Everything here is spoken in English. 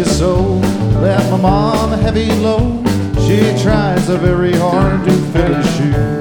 lazy soul. Let my mom heavy load. She tries so very hard to fill her shoes.